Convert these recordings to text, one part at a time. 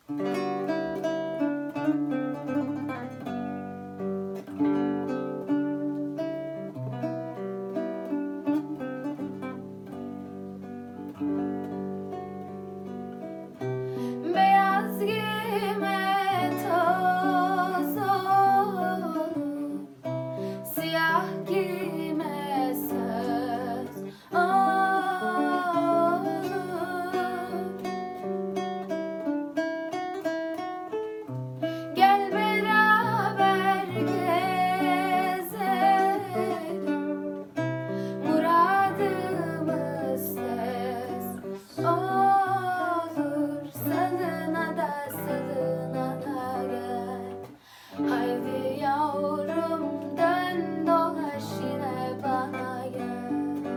Beyaz giyime toz olur, siyah giyime söz olur. Gel beraber gezelim, muradımız tez olur. Salına da gel. Haydi yavrum dön dolaş yine bana gel.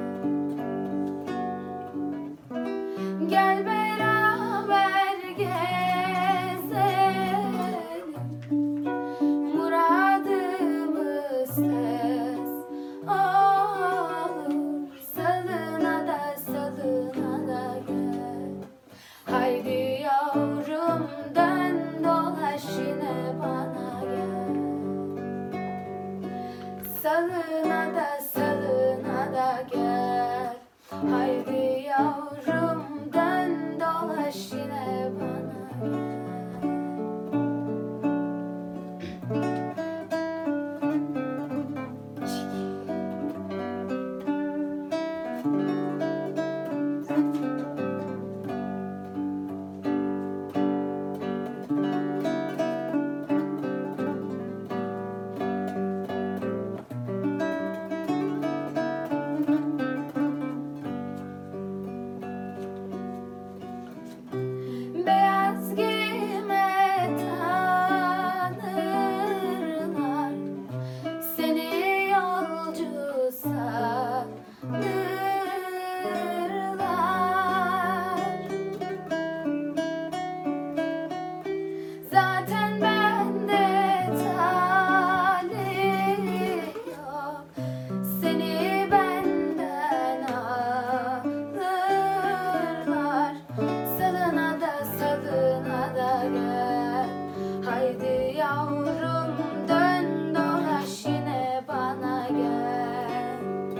Gel beraber gezelim, muradımız tez olur. Salına da gel. Haydi yavrum dön dolaş yine bana gel. Salına da gel. Haydi yavrum dön dolaş yine bana beyaz giyime tanırlar, seni yolcu sanırlar. Zaten bende talih yok, seni benden alırlar. Salına da gel. Haydi yavrum dön dolaş yine bana gel.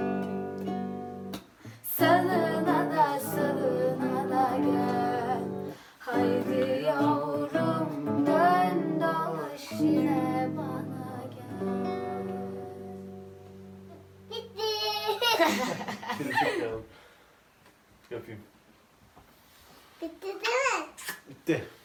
Salına da gel. Haydi yavrum dön dolaş yine bana gel. Bitti. Seni çekiyorum. Yapayım. Bitti değil mi? Bitti.